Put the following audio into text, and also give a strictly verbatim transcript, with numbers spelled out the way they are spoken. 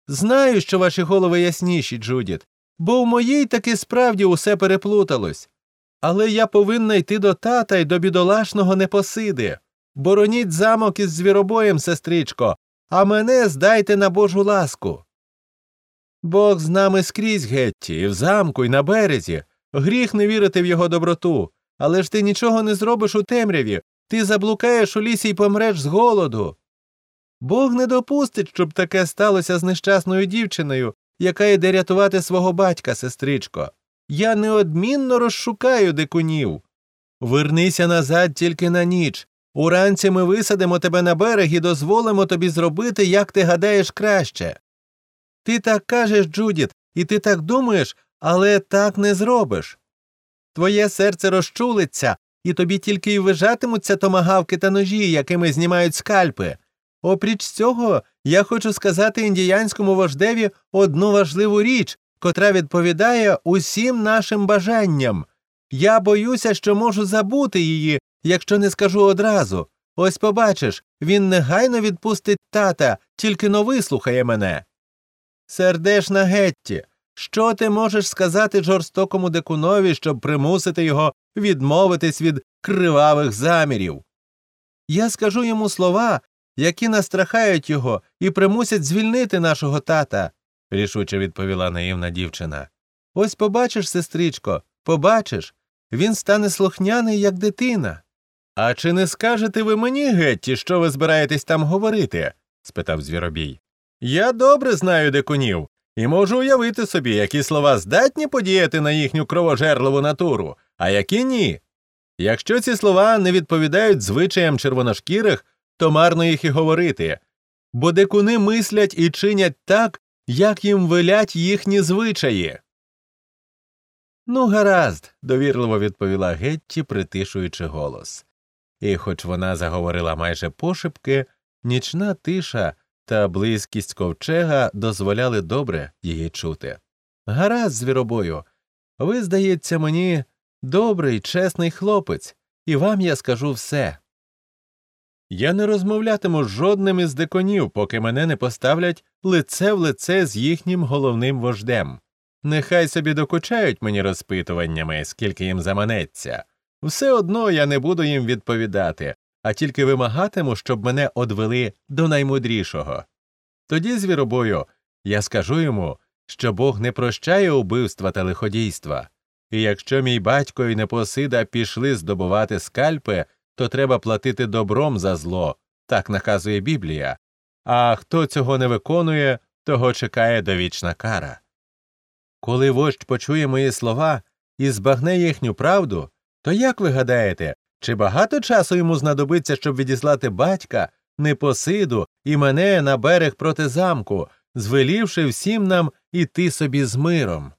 Знаю, що ваші голови ясніші, Джудіт, бо в моїй таки справді усе переплуталось. Але я повинна йти до тата й до бідолашного Непосиди. Бороніть замок із звіробоєм, сестричко, а мене здайте на Божу ласку. Бог з нами скрізь, Гетті, і в замку, і на березі. Гріх не вірити в його доброту. Але ж ти нічого не зробиш у темряві. Ти заблукаєш у лісі й помреш з голоду. Бог не допустить, щоб таке сталося з нещасною дівчиною, яка йде рятувати свого батька, сестричко. Я неодмінно розшукаю дикунів. Вернися назад тільки на ніч. Уранці ми висадимо тебе на берег і дозволимо тобі зробити, як ти гадаєш, краще. Ти так кажеш, Джудіт, і ти так думаєш, але так не зробиш. Твоє серце розчулиться, і тобі тільки й вижатимуться томагавки та ножі, якими знімають скальпи. Опріч цього, я хочу сказати індіянському вождеві одну важливу річ, котра відповідає усім нашим бажанням. Я боюся, що можу забути її, якщо не скажу одразу. Ось побачиш, він негайно відпустить тата, тільки но вислухає мене. Сердешна Гетті, що ти можеш сказати жорстокому дикунові, щоб примусити його відмовитись від кривавих замірів? Я скажу йому слова, які настрахають його і примусять звільнити нашого тата, – рішуче відповіла наївна дівчина. Ось побачиш, сестричко, побачиш, він стане слухняний, як дитина. А чи не скажете ви мені, Гетті, що ви збираєтесь там говорити? – спитав Звіробій. Я добре знаю дикунів, і можу уявити собі, які слова здатні подіяти на їхню кровожерливу натуру, а які ні. Якщо ці слова не відповідають звичаям червоношкірих, то марно їх і говорити, бо дикуни мислять і чинять так, як їм велять їхні звичаї. Ну, гаразд, довірливо відповіла Гетті, притишуючи голос. І хоч вона заговорила майже пошепки, нічна тиша та близькість ковчега дозволяли добре її чути. Гаразд, Звіробою, ви, здається мені, добрий, чесний хлопець, і вам я скажу все. Я не розмовлятиму з жодним із дикунів, поки мене не поставлять лице в лице з їхнім головним вождем. Нехай собі докучають мені розпитуваннями, скільки їм заманеться. Все одно я не буду їм відповідати, а тільки вимагатиму, щоб мене одвели до наймудрішого. Тоді, Звіробою, я скажу йому, що Бог не прощає убивства та лиходійства, і якщо мій батько і Непосида пішли здобувати скальпи, то треба платити добром за зло, так наказує Біблія, а хто цього не виконує, того чекає довічна кара. Коли вождь почує мої слова і збагне їхню правду, то як ви гадаєте, чи багато часу йому знадобиться, щоб відіслати батька, Непосиду і мене на берег проти замку, звелівши всім нам іти собі з миром?